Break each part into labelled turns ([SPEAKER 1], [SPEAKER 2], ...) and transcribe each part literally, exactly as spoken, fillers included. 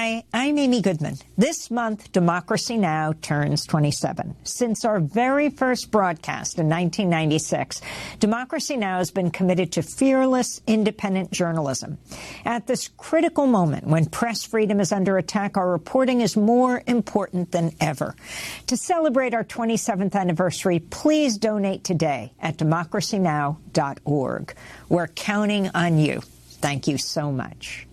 [SPEAKER 1] Hi, I'm Amy Goodman. This month, Democracy Now! Turns twenty-seven. Since our very first broadcast in nineteen ninety-six, Democracy Now! Has been committed to fearless, independent journalism. At this critical moment when press freedom is under attack, our reporting is more important than ever. To celebrate our twenty-seventh anniversary, please donate today at democracy now dot org. We're counting on you. Thank you so much.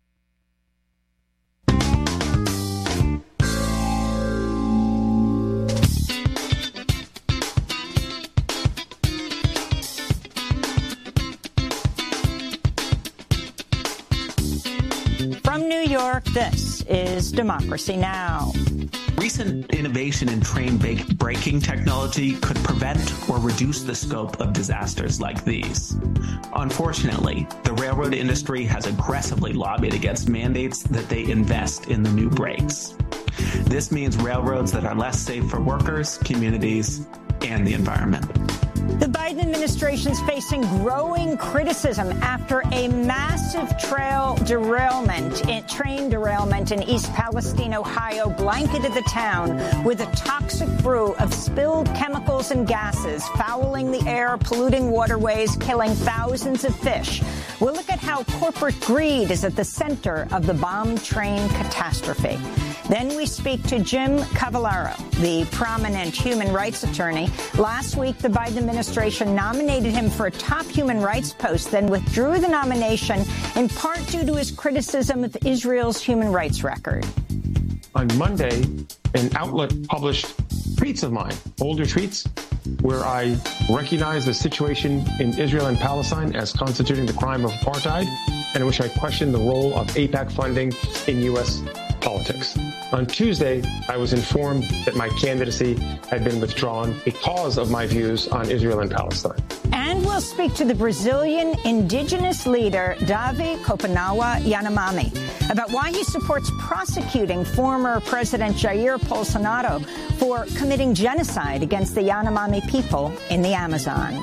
[SPEAKER 1] From New York, this is Democracy Now!
[SPEAKER 2] Recent innovation in train braking technology could prevent or reduce the scope of disasters like these. Unfortunately, the railroad industry has aggressively lobbied against mandates that they invest in the new brakes. This means railroads that are less safe for workers, communities, and the environment.
[SPEAKER 1] The Biden administration is facing growing criticism after a massive trail derailment, train derailment in East Palestine, Ohio, blanketed the town with a toxic brew of spilled chemicals and gases, fouling the air, polluting waterways, killing thousands of fish. We'll look at how corporate greed is at the center of the bomb train catastrophe. Then we speak to Jim Cavallaro, the prominent human rights attorney. Last week, the Biden administration nominated him for a top human rights post, then withdrew the nomination in part due to his criticism of Israel's human rights record.
[SPEAKER 3] On Monday, an outlet published tweets of mine, older tweets, where I recognize the situation in Israel and Palestine as constituting the crime of apartheid, and in which I questioned the role of AIPAC funding in U S politics. On Tuesday, I was informed that my candidacy had been withdrawn because of my views on Israel and Palestine.
[SPEAKER 1] And we'll speak to the Brazilian indigenous leader, Davi Kopinawa Yanomami, about why he supports prosecuting former President Jair Bolsonaro for committing genocide against the Yanomami people in the Amazon.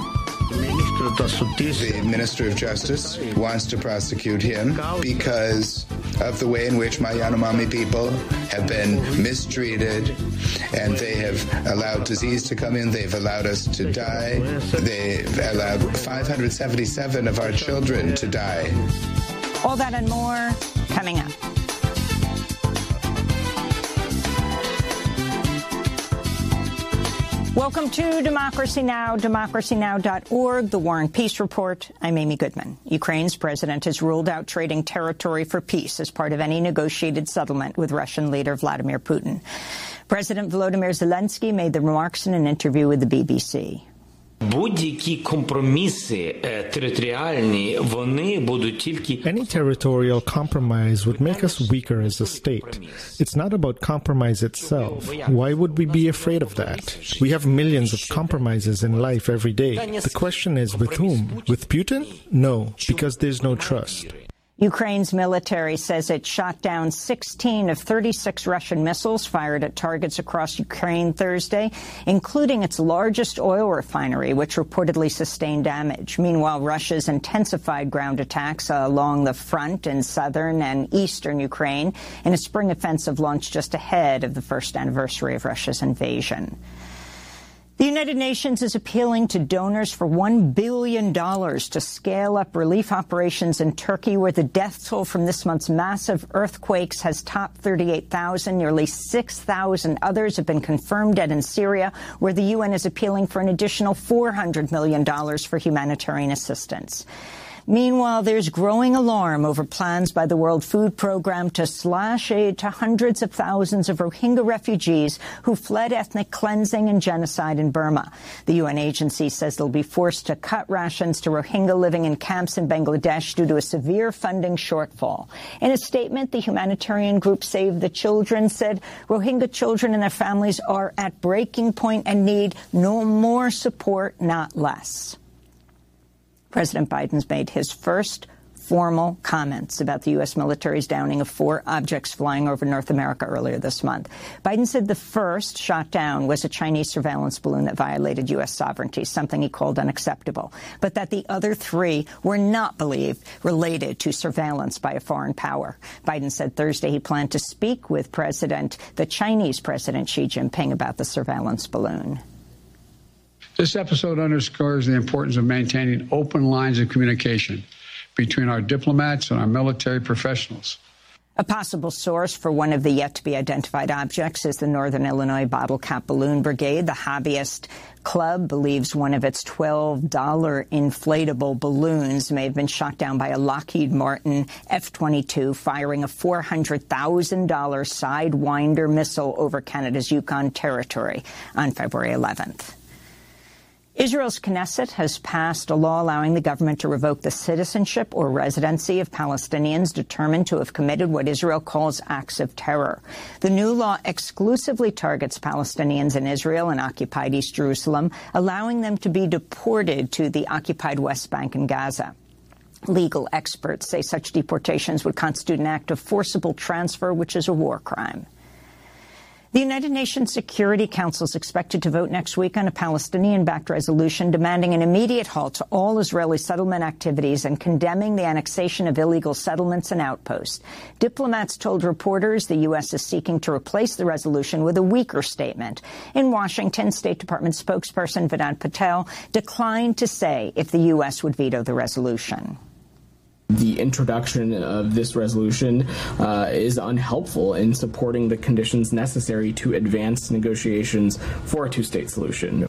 [SPEAKER 4] The Minister of Justice wants to prosecute him because of the way in which my Yanomami people have been mistreated, and they have allowed disease to come in. They've allowed us to die. They've allowed five hundred seventy-seven of our children to die.
[SPEAKER 1] All that and more coming up. Welcome to Democracy Now!, democracy now dot org, the War and Peace Report. I'm Amy Goodman. Ukraine's president has ruled out trading territory for peace as part of any negotiated settlement with Russian leader Vladimir Putin. President Volodymyr Zelensky made the remarks in an interview with the B B C.
[SPEAKER 5] Будь-які компроміси територіальні, вони будуть тільки...
[SPEAKER 6] Any territorial compromise would make us weaker as a state. It's not about compromise itself. Why would we be afraid of that? We have millions of compromises in life every day. The question is, with whom? With Putin? No, because there's no trust.
[SPEAKER 1] Ukraine's military says it shot down sixteen of thirty-six Russian missiles fired at targets across Ukraine Thursday, including its largest oil refinery, which reportedly sustained damage. Meanwhile, Russia's intensified ground attacks along the front in southern and eastern Ukraine in a spring offensive launched just ahead of the first anniversary of Russia's invasion. The United Nations is appealing to donors for one billion dollars to scale up relief operations in Turkey, where the death toll from this month's massive earthquakes has topped thirty-eight thousand. Nearly six thousand others have been confirmed dead in Syria, where the U N is appealing for an additional four hundred million dollars for humanitarian assistance. Meanwhile, there's growing alarm over plans by the World Food Programme to slash aid to hundreds of thousands of Rohingya refugees who fled ethnic cleansing and genocide in Burma. The U N agency says they'll be forced to cut rations to Rohingya living in camps in Bangladesh due to a severe funding shortfall. In a statement, the humanitarian group Save the Children said Rohingya children and their families are at breaking point and need no more support, not less. President Biden's made his first formal comments about the U S military's downing of four objects flying over North America earlier this month. Biden said the first shot down was a Chinese surveillance balloon that violated U S sovereignty, something he called unacceptable, but that the other three were not believed related to surveillance by a foreign power. Biden said Thursday he planned to speak with President, the Chinese President Xi Jinping about the surveillance balloon.
[SPEAKER 7] This episode underscores the importance of maintaining open lines of communication between our diplomats and our military professionals.
[SPEAKER 1] A possible source for one of the yet-to-be-identified objects is the Northern Illinois Bottle Cap Balloon Brigade. The hobbyist club believes one of its twelve dollar inflatable balloons may have been shot down by a Lockheed Martin F twenty-two firing a four hundred thousand dollar Sidewinder missile over Canada's Yukon Territory on February eleventh. Israel's Knesset has passed a law allowing the government to revoke the citizenship or residency of Palestinians determined to have committed what Israel calls acts of terror. The new law exclusively targets Palestinians in Israel and occupied East Jerusalem, allowing them to be deported to the occupied West Bank and Gaza. Legal experts say such deportations would constitute an act of forcible transfer, which is a war crime. The United Nations Security Council is expected to vote next week on a Palestinian-backed resolution demanding an immediate halt to all Israeli settlement activities and condemning the annexation of illegal settlements and outposts. Diplomats told reporters the U S is seeking to replace the resolution with a weaker statement. In Washington, State Department spokesperson Vedant Patel declined to say if the U S would veto the resolution.
[SPEAKER 8] The introduction of this resolution uh, is unhelpful in supporting the conditions necessary to advance negotiations for a two-state solution.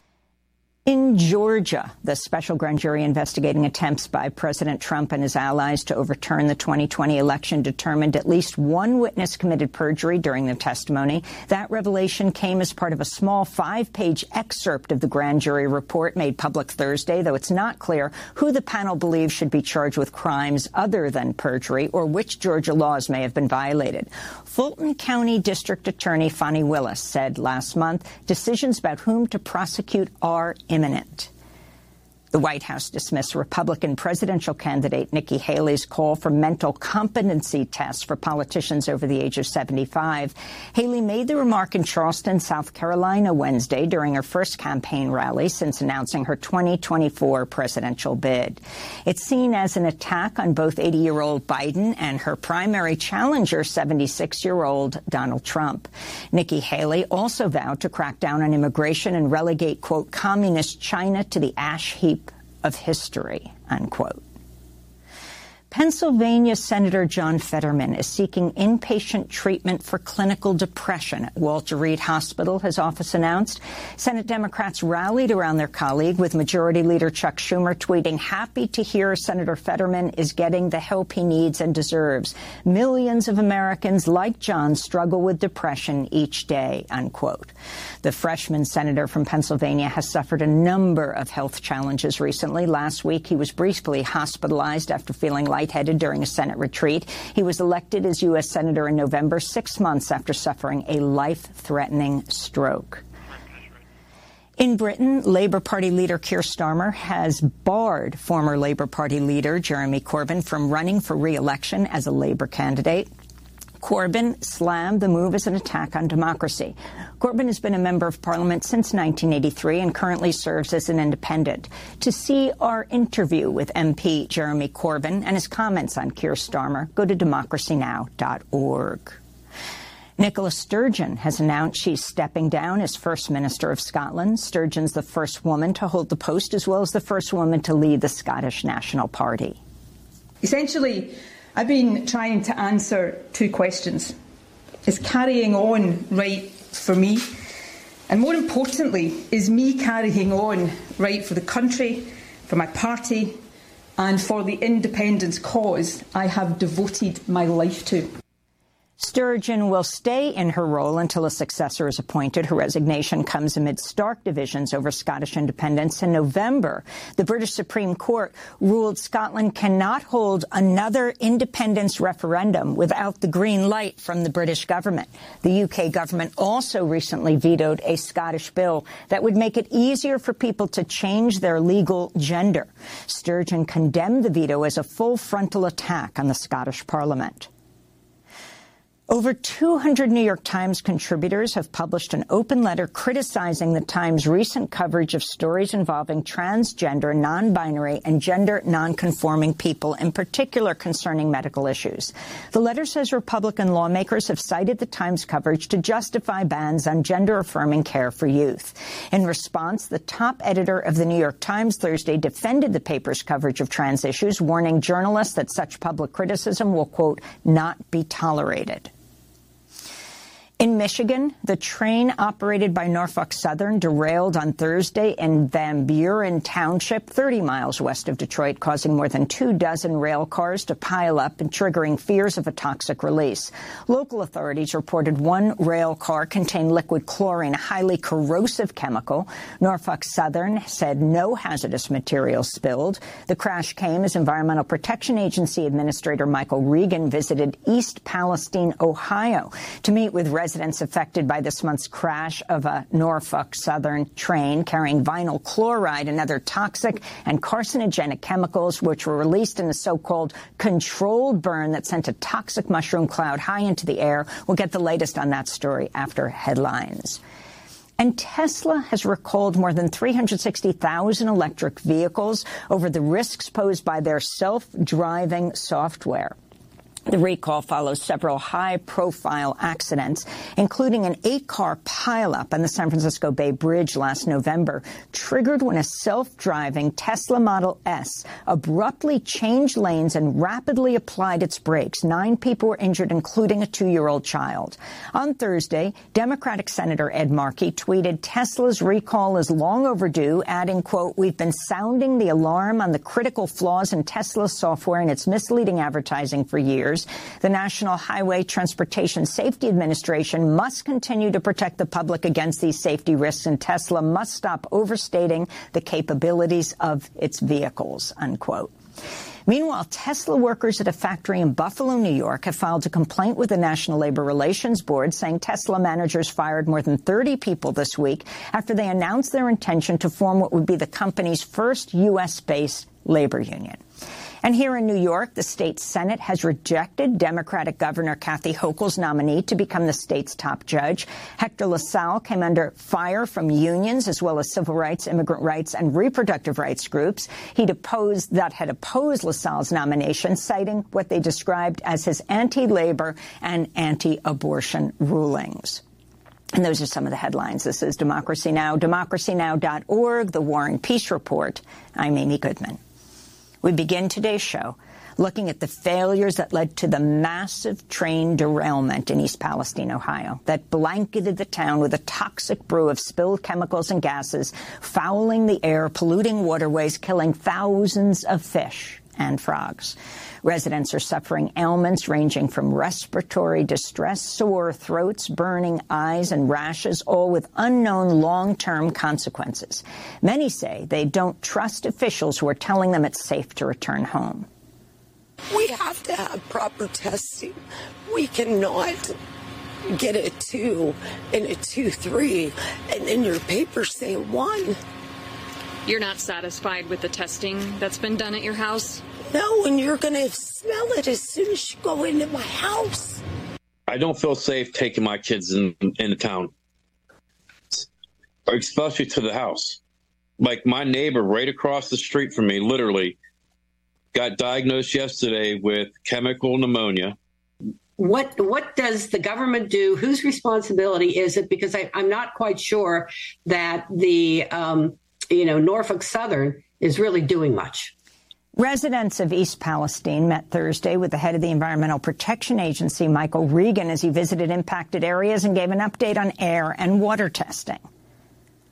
[SPEAKER 1] In Georgia, the special grand jury investigating attempts by President Trump and his allies to overturn the twenty twenty election determined at least one witness committed perjury during their testimony. That revelation came as part of a small five-page excerpt of the grand jury report made public Thursday, though it's not clear who the panel believes should be charged with crimes other than perjury or which Georgia laws may have been violated. Fulton County District Attorney Fani Willis said last month decisions about whom to prosecute are imminent. The White House dismissed Republican presidential candidate Nikki Haley's call for mental competency tests for politicians over the age of seventy-five. Haley made the remark in Charleston, South Carolina, Wednesday during her first campaign rally since announcing her twenty twenty-four presidential bid. It's seen as an attack on both eighty-year-old Biden and her primary challenger, seventy-six-year-old Donald Trump. Nikki Haley also vowed to crack down on immigration and relegate, quote, communist China to the ash heap of history, unquote. Pennsylvania Senator John Fetterman is seeking inpatient treatment for clinical depression at Walter Reed Hospital, his office announced. Senate Democrats rallied around their colleague, with Majority Leader Chuck Schumer tweeting, "Happy to hear Senator Fetterman is getting the help he needs and deserves. Millions of Americans like John struggle with depression each day," unquote. The freshman senator from Pennsylvania has suffered a number of health challenges recently. Last week, he was briefly hospitalized after feeling lightheaded during a Senate retreat. He was elected as U S Senator in November, six months after suffering a life-threatening stroke. In Britain, Labour Party leader Keir Starmer has barred former Labour Party leader Jeremy Corbyn from running for re-election as a Labour candidate. Corbyn slammed the move as an attack on democracy. Corbyn has been a member of Parliament since nineteen eighty-three and currently serves as an independent. To see our interview with M P Jeremy Corbyn and his comments on Keir Starmer, go to democracy now dot org. Nicola Sturgeon has announced she's stepping down as First Minister of Scotland. Sturgeon's the first woman to hold the post, as well as the first woman to lead the Scottish National Party.
[SPEAKER 9] Essentially, I've been trying to answer two questions. Is carrying on right for me? And more importantly, is me carrying on right for the country, for my party, and for the independence cause I have devoted my life to?
[SPEAKER 1] Sturgeon will stay in her role until a successor is appointed. Her resignation comes amid stark divisions over Scottish independence. In November, the British Supreme Court ruled Scotland cannot hold another independence referendum without the green light from the British government. The U K government also recently vetoed a Scottish bill that would make it easier for people to change their legal gender. Sturgeon condemned the veto as a full frontal attack on the Scottish Parliament. Over two hundred New York Times contributors have published an open letter criticizing the Times' recent coverage of stories involving transgender, non-binary, and gender non-conforming people, in particular concerning medical issues. The letter says Republican lawmakers have cited the Times' coverage to justify bans on gender-affirming care for youth. In response, the top editor of the New York Times Thursday defended the paper's coverage of trans issues, warning journalists that such public criticism will, quote, not be tolerated. In Michigan, the train operated by Norfolk Southern derailed on Thursday in Van Buren Township, thirty miles west of Detroit, causing more than two dozen rail cars to pile up and triggering fears of a toxic release. Local authorities reported one rail car contained liquid chlorine, a highly corrosive chemical. Norfolk Southern said no hazardous material spilled. The crash came as Environmental Protection Agency Administrator Michael Regan visited East Palestine, Ohio, to meet with residents Residents affected by this month's crash of a Norfolk Southern train carrying vinyl chloride and other toxic and carcinogenic chemicals, which were released in a so-called controlled burn that sent a toxic mushroom cloud high into the air. We'll get the latest on that story after headlines. And Tesla has recalled more than three hundred sixty thousand electric vehicles over the risks posed by their self-driving software. The recall follows several high-profile accidents, including an eight-car pileup on the San Francisco Bay Bridge last November, triggered when a self-driving Tesla Model S abruptly changed lanes and rapidly applied its brakes. Nine people were injured, including a two-year-old child. On Thursday, Democratic Senator Ed Markey tweeted, Tesla's recall is long overdue, adding, quote, we've been sounding the alarm on the critical flaws in Tesla's software and its misleading advertising for years. The National Highway Transportation Safety Administration must continue to protect the public against these safety risks, and Tesla must stop overstating the capabilities of its vehicles, unquote. Meanwhile, Tesla workers at a factory in Buffalo, New York, have filed a complaint with the National Labor Relations Board, saying Tesla managers fired more than thirty people this week after they announced their intention to form what would be the company's first U S-based labor union. And here in New York, the state Senate has rejected Democratic Governor Kathy Hochul's nominee to become the state's top judge. Hector LaSalle came under fire from unions as well as civil rights, immigrant rights, and reproductive rights groups. He'd opposed that had opposed LaSalle's nomination, citing what they described as his anti-labor and anti-abortion rulings. And those are some of the headlines. This is Democracy Now!, democracy now dot org, the War and Peace Report. I'm Amy Goodman. We begin today's show looking at the failures that led to the massive train derailment in East Palestine, Ohio, that blanketed the town with a toxic brew of spilled chemicals and gases, fouling the air, polluting waterways, killing thousands of fish and frogs. Residents are suffering ailments ranging from respiratory distress, sore throats, burning eyes, and rashes, all with unknown long-term consequences. Many say they don't trust officials who are telling them it's safe to return home.
[SPEAKER 10] We have to have proper testing. We cannot get a two and a two three, and then your papers say one.
[SPEAKER 11] You're not satisfied with the testing that's been done at your house?
[SPEAKER 10] No, and you're going to smell it as soon as you go into my house.
[SPEAKER 12] I don't feel safe taking my kids in into town, especially to the house. Like my neighbor right across the street from me, literally, got diagnosed yesterday with chemical pneumonia.
[SPEAKER 13] What what does the government do? Whose responsibility is it? Because I, I'm not quite sure that the um, you know Norfolk Southern is really doing much.
[SPEAKER 1] Residents of East Palestine met Thursday with the head of the Environmental Protection Agency, Michael Regan, as he visited impacted areas and gave an update on air and water testing.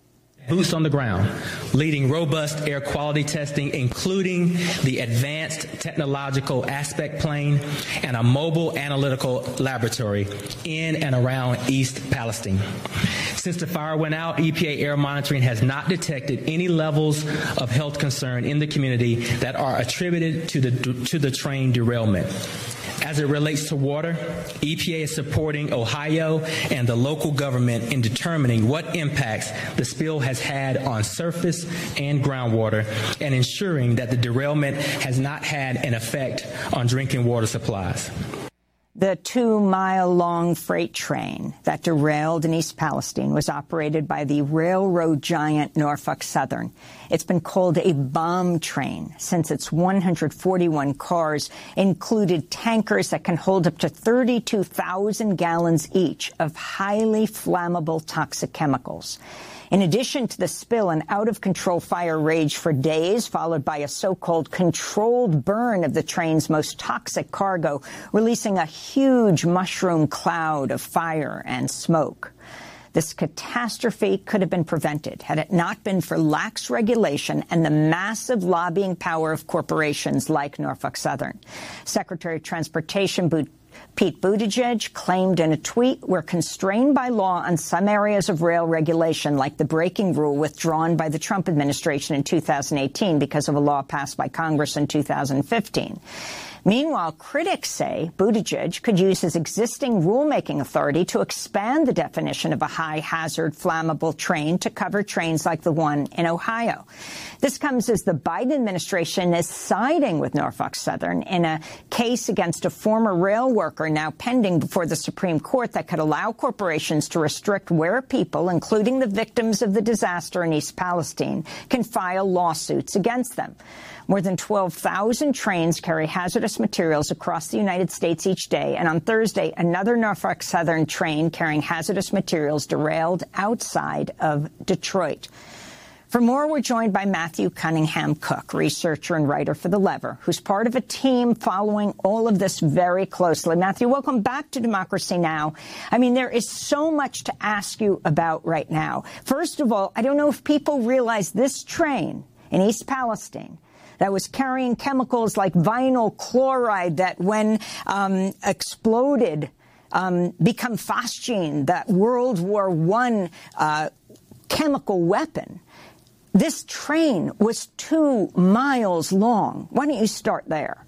[SPEAKER 14] boots on the ground, leading robust air quality testing, including the Advanced Technological Aspect Plane and a mobile analytical laboratory in and around East Palestine. Since the fire went out, E P A air monitoring has not detected any levels of health concern in the community that are attributed to the to the train derailment. As it relates to water, E P A is supporting Ohio and the local government in determining what impacts the spill has had on surface and groundwater and ensuring that the derailment has not had an effect on drinking water supplies.
[SPEAKER 1] The two-mile-long freight train that derailed in East Palestine was operated by the railroad giant Norfolk Southern. It's been called a bomb train since its one hundred forty-one cars included tankers that can hold up to thirty-two thousand gallons each of highly flammable toxic chemicals. In addition to the spill, an out-of-control fire raged for days, followed by a so-called controlled burn of the train's most toxic cargo, releasing a huge mushroom cloud of fire and smoke. This catastrophe could have been prevented had it not been for lax regulation and the massive lobbying power of corporations like Norfolk Southern. Secretary of Transportation Pete Buttigieg claimed in a tweet, "We're constrained by law on some areas of rail regulation, like the braking rule withdrawn by the Trump administration in two thousand eighteen because of a law passed by Congress in two thousand fifteen. Meanwhile, critics say Buttigieg could use his existing rulemaking authority to expand the definition of a high-hazard flammable train to cover trains like the one in Ohio. This comes as the Biden administration is siding with Norfolk Southern in a case against a former rail worker now pending before the Supreme Court that could allow corporations to restrict where people, including the victims of the disaster in East Palestine, can file lawsuits against them. More than twelve thousand trains carry hazardous materials across the United States each day, and on Thursday, another Norfolk Southern train carrying hazardous materials derailed outside of Detroit. For more, we're joined by Matthew Cunningham Cook, researcher and writer for The Lever, who's part of a team following all of this very closely. Matthew, welcome back to Democracy Now! I mean, there is so much to ask you about right now. First of all, I don't know if people realize this train in East Palestine that was carrying chemicals like vinyl chloride that, when um, exploded, um, become phosgene, that World War One uh, chemical weapon. This train was two miles long. Why don't you start there?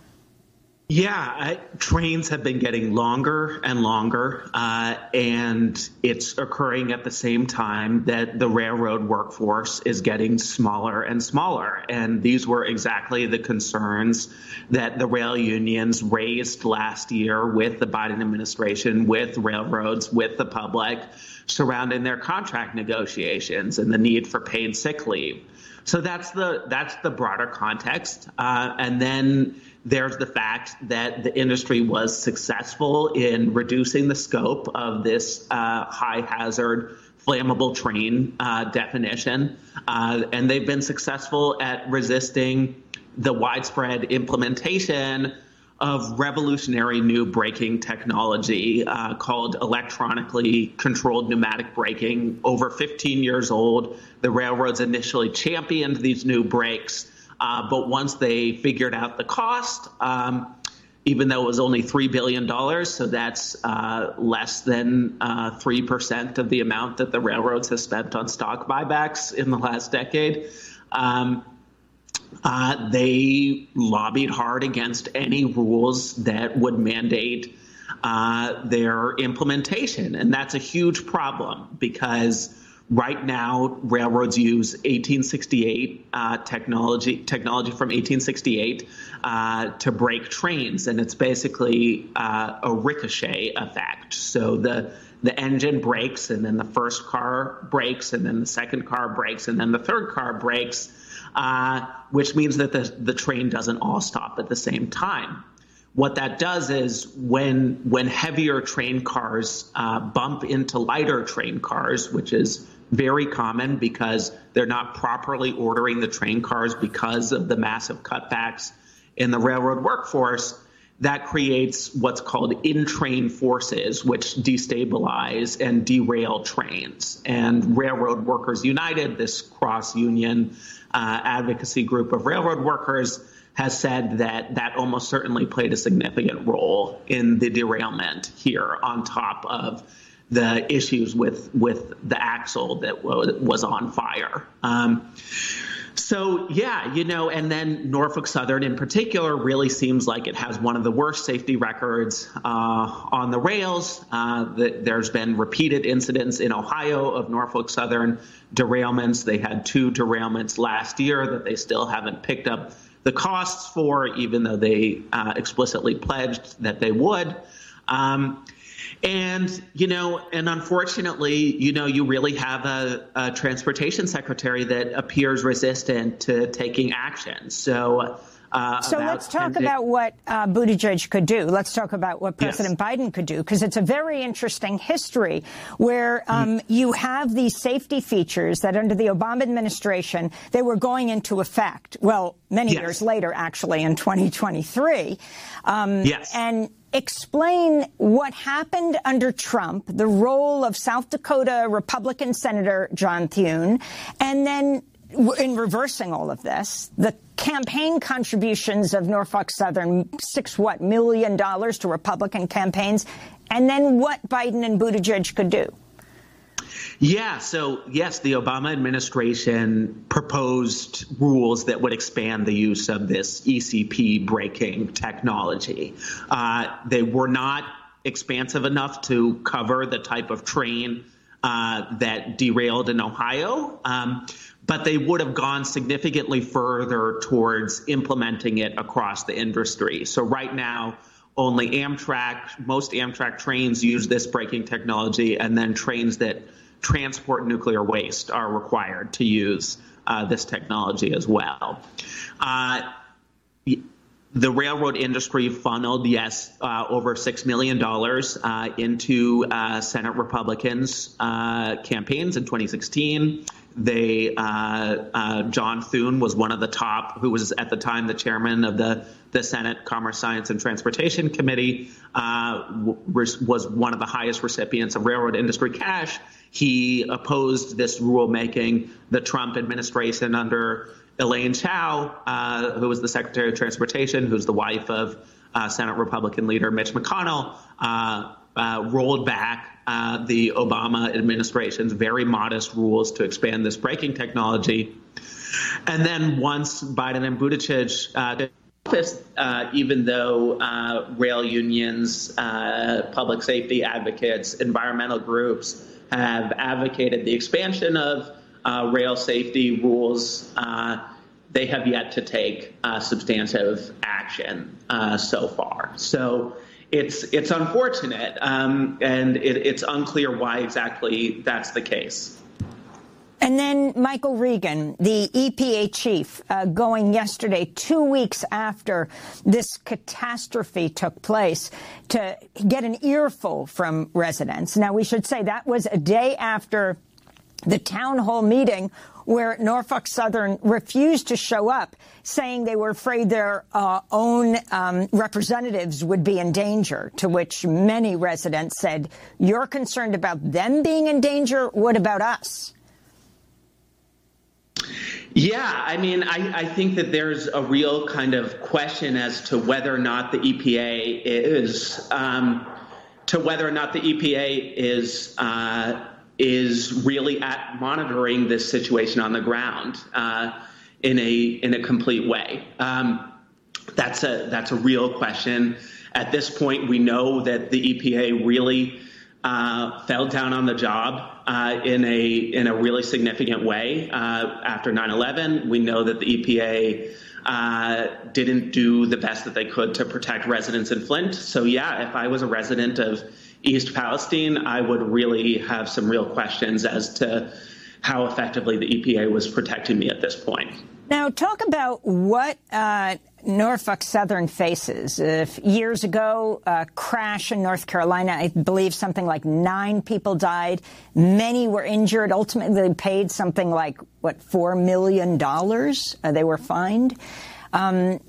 [SPEAKER 2] Yeah, I, trains have been getting longer and longer, uh, and it's occurring at the same time that the railroad workforce is getting smaller and smaller. And these were exactly the concerns that the rail unions raised last year with the Biden administration, with railroads, with the public, surrounding their contract negotiations and the need for paid sick leave. So that's the that's the broader context. Uh, and then there's the fact that the industry was successful in reducing the scope of this uh, high hazard flammable train uh, definition. Uh, and they've been successful at resisting the widespread implementation of revolutionary new braking technology uh, called electronically controlled pneumatic braking. Over fifteen years old, the railroads initially championed these new brakes, uh, but once they figured out the cost, um, even though it was only three billion dollars, so that's uh, less than uh, three percent of the amount that the railroads have spent on stock buybacks in the last decade, um, Uh, they lobbied hard against any rules that would mandate uh, their implementation. And that's a huge problem because right now railroads use eighteen sixty-eight uh, technology, technology from eighteen sixty-eight uh, to brake trains. And it's basically uh, a ricochet effect. So the the engine brakes, and then the first car brakes, and then the second car brakes, and then the third car brakes. Uh, which means that the, the train doesn't all stop at the same time. What that does is when when heavier train cars uh, bump into lighter train cars, which is very common because they're not properly ordering the train cars because of the massive cutbacks in the railroad workforce, that creates what's called in-train forces, which destabilize and derail trains. And Railroad Workers United, this cross-union uh, advocacy group of railroad workers, has said that that almost certainly played a significant role in the derailment here, on top of the issues with, with the axle that was, was on fire. Um, So, yeah, you know, and then Norfolk Southern in particular really seems like it has one of the worst safety records uh, on the rails. Uh, the, there's been repeated incidents in Ohio of Norfolk Southern derailments. They had two derailments last year that they still haven't picked up the costs for, even though they uh, explicitly pledged that they would. Um, And, you know, and unfortunately, you know, you really have a, a transportation secretary that appears resistant to taking action. So uh,
[SPEAKER 1] so let's talk about what uh, Buttigieg could do. Let's talk about what President yes. Biden could do, because it's a very interesting history where um, mm. you have these safety features that under the Obama administration, they were going into effect. Well, many yes. years later, actually, in twenty twenty-three. Um, yes. And explain what happened under Trump, the role of South Dakota Republican Senator John Thune, and then in reversing all of this, the campaign contributions of Norfolk Southern, six, what, million dollars to Republican campaigns, and then what Biden and Buttigieg could do.
[SPEAKER 2] Yeah, so yes, the Obama administration proposed rules that would expand the use of this E C P braking technology. Uh, they were not expansive enough to cover the type of train uh, that derailed in Ohio, um, but they would have gone significantly further towards implementing it across the industry. So right now, only Amtrak, most Amtrak trains use this braking technology, and then trains that transport nuclear waste are required to use uh, this technology as well. Uh, the railroad industry funneled, yes, uh, over six million dollars uh, into uh, Senate Republicans' uh, campaigns in twenty sixteen. They, uh, uh, John Thune was one of the top, who was at the time the chairman of the, the Senate Commerce, Science, and Transportation Committee, uh, was one of the highest recipients of railroad industry cash. He opposed this rulemaking. The Trump administration under Elaine Chao, uh, who was the Secretary of Transportation, who's the wife of uh, Senate Republican leader Mitch McConnell, uh, uh, rolled back uh, the Obama administration's very modest rules to expand this braking technology. And then once Biden and Buttigieg uh, office, uh, even though uh, rail unions, uh, public safety advocates, environmental groups have advocated the expansion of uh, rail safety rules, uh, they have yet to take uh, substantive action uh, so far. So it's it's unfortunate, um, and it, it's unclear why exactly that's the case.
[SPEAKER 1] And then Michael Regan, the E P A chief, uh, going yesterday, two weeks after this catastrophe took place, to get an earful from residents. Now, we should say that was a day after the town hall meeting where Norfolk Southern refused to show up, saying they were afraid their uh, own um, representatives would be in danger, to which many residents said, "You're concerned about them being in danger? What about us?"
[SPEAKER 2] Yeah, I mean, I, I think that there's a real kind of question as to whether or not the E P A is um, to whether or not the E P A is uh, is really at monitoring this situation on the ground uh, in a in a complete way. Um, that's a that's a real question. At this point, we know that the E P A really uh, fell down on the job uh, in a in a really significant way uh, after nine eleven. We know that the E P A uh, didn't do the best that they could to protect residents in Flint. So, yeah, if I was a resident of East Palestine, I would really have some real questions as to how effectively the E P A was protecting me at this point.
[SPEAKER 1] Now, talk about what uh, Norfolk Southern faces. If years ago, a crash in North Carolina, I believe something like nine people died. Many were injured. Ultimately, they paid something like, what, four million dollars? Uh, they were fined. Um,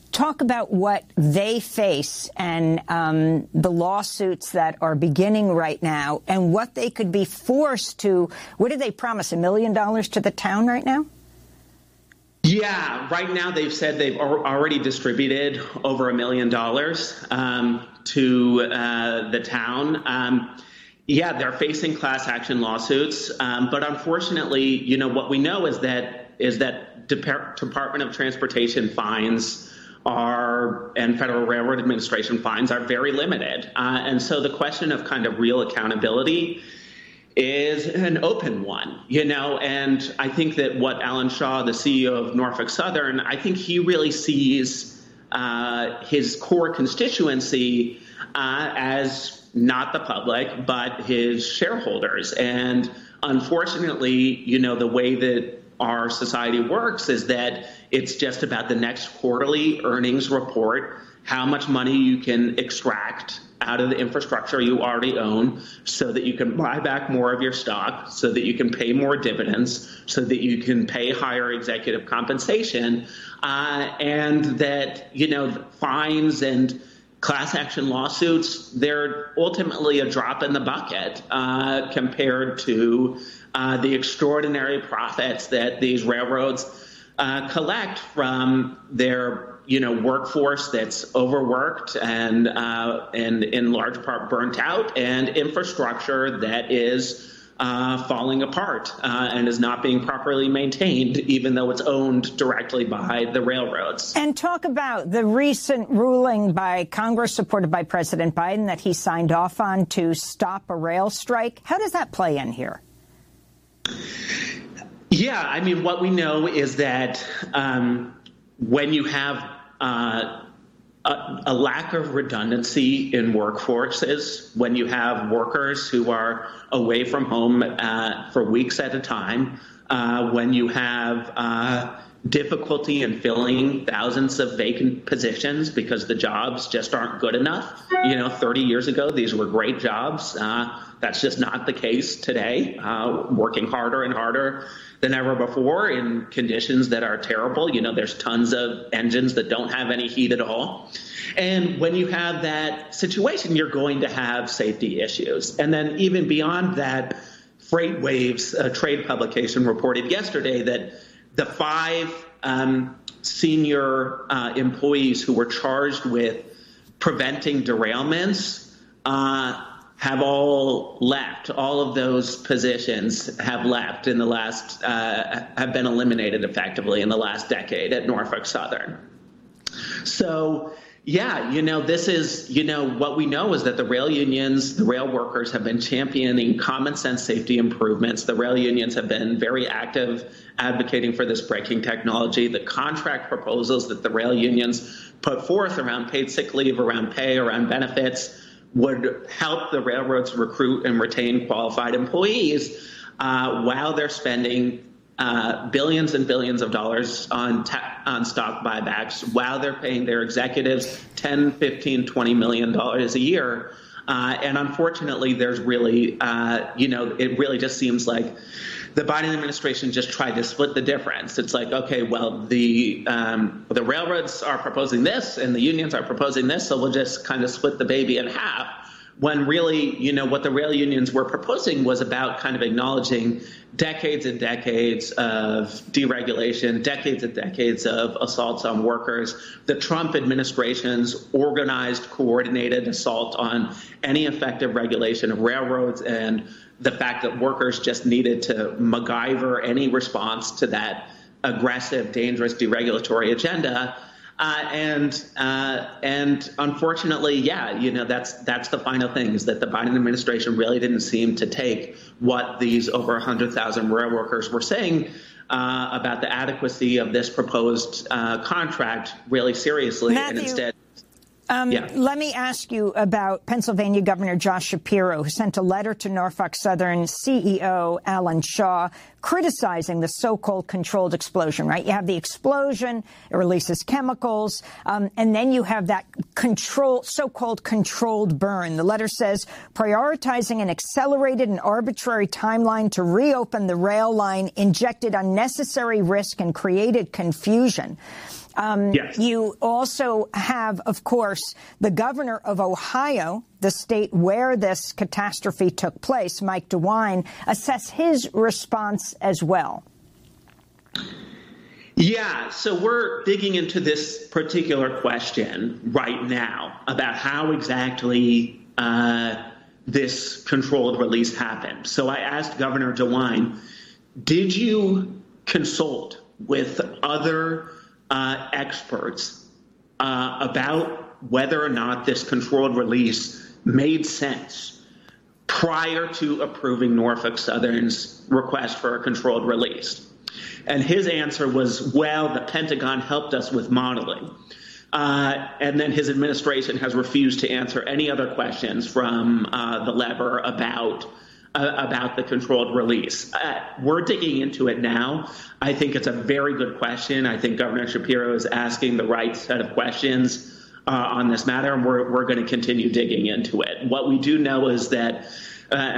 [SPEAKER 1] talk about what they face and um, the lawsuits that are beginning right now and what they could be forced to. What did they promise, a million dollars to the town right now?
[SPEAKER 2] Yeah, right now they've said they've already distributed over a million dollars um, to uh, the town. Um, yeah, they're facing class action lawsuits. Um, but unfortunately, you know, what we know is that is that Dep- Department of Transportation fines are and Federal Railroad Administration fines are very limited. Uh, and so the question of kind of real accountability is an open one, you know, and I think that what Alan Shaw, the C E O of Norfolk Southern, I think he really sees uh, his core constituency uh, as not the public, but his shareholders. And unfortunately, you know, the way that our society works is that it's just about the next quarterly earnings report, how much money you can extract out of the infrastructure you already own so that you can buy back more of your stock, so that you can pay more dividends, so that you can pay higher executive compensation, uh, and that, you know, fines and class action lawsuits, they're ultimately a drop in the bucket uh, compared to uh, the extraordinary profits that these railroads uh, collect from their you know, workforce that's overworked and uh, and in large part burnt out, and infrastructure that is uh, falling apart uh, and is not being properly maintained, even though it's owned directly by the railroads.
[SPEAKER 1] And talk about the recent ruling by Congress, supported by President Biden, that he signed off on to stop a rail strike. How does that play in here?
[SPEAKER 2] Yeah, I mean, what we know is that um, when you have uh, a, a lack of redundancy in workforces, when you have workers who are away from home uh, for weeks at a time, uh, when you have uh, difficulty in filling thousands of vacant positions because the jobs just aren't good enough. You know, thirty years ago, these were great jobs. Uh, that's just not the case today. Uh, working harder and harder than ever before in conditions that are terrible. You know, there's tons of engines that don't have any heat at all. And when you have that situation, you're going to have safety issues. And then even beyond that, FreightWaves, a trade publication, reported yesterday that the five um, senior uh, employees who were charged with preventing derailments uh, have all left. All of those positions have left in the last, uh, have been eliminated effectively in the last decade at Norfolk Southern. So, yeah, you know, this is, you know, what we know is that the rail unions, the rail workers have been championing common sense safety improvements. The rail unions have been very active advocating for this braking technology. The contract proposals that the rail unions put forth around paid sick leave, around pay, around benefits, would help the railroads recruit and retain qualified employees uh, while they're spending uh, billions and billions of dollars on ta- on stock buybacks, while they're paying their executives ten, fifteen, twenty million dollars a year. Uh, and unfortunately, there's really, uh, you know, it really just seems like the Biden administration just tried to split the difference. It's like, okay, well, the um, the railroads are proposing this and the unions are proposing this, so we'll just kind of split the baby in half. When really, you know, what the rail unions were proposing was about kind of acknowledging decades and decades of deregulation, decades and decades of assaults on workers, the Trump administration's organized, coordinated assault on any effective regulation of railroads, and the fact that workers just needed to MacGyver any response to that aggressive, dangerous deregulatory agenda. Uh, and uh, and unfortunately, yeah, you know, that's that's the final thing, is that the Biden administration really didn't seem to take what these over one hundred thousand rail workers were saying uh, about the adequacy of this proposed uh, contract really seriously.
[SPEAKER 1] Matthew,
[SPEAKER 2] and instead.
[SPEAKER 1] Um,
[SPEAKER 2] yeah.
[SPEAKER 1] Let me ask you about Pennsylvania Governor Josh Shapiro, who sent a letter to Norfolk Southern C E O Alan Shaw criticizing the so-called controlled explosion, right? You have the explosion, it releases chemicals, um, and then you have that control, so-called controlled burn. The letter says, prioritizing an accelerated and arbitrary timeline to reopen the rail line injected unnecessary risk and created confusion. Um,
[SPEAKER 15] yes.
[SPEAKER 1] You also have, of course, the governor of Ohio, the state where this catastrophe took place, Mike DeWine, assess his response as well.
[SPEAKER 2] Yeah, so we're digging into this particular question right now about how exactly uh, this controlled release happened. So I asked Governor DeWine, did you consult with other uh, experts uh, about whether or not this controlled release made sense prior to approving Norfolk Southern's request for a controlled release? And his answer was, well, the Pentagon helped us with modeling. Uh, and then his administration has refused to answer any other questions from uh, the Lever about uh, about the controlled release. Uh, we're digging into it now. I think it's a very good question. I think Governor Shapiro is asking the right set of questions uh, on this matter, and we're, we're going to continue digging into it. What we do know is that, uh,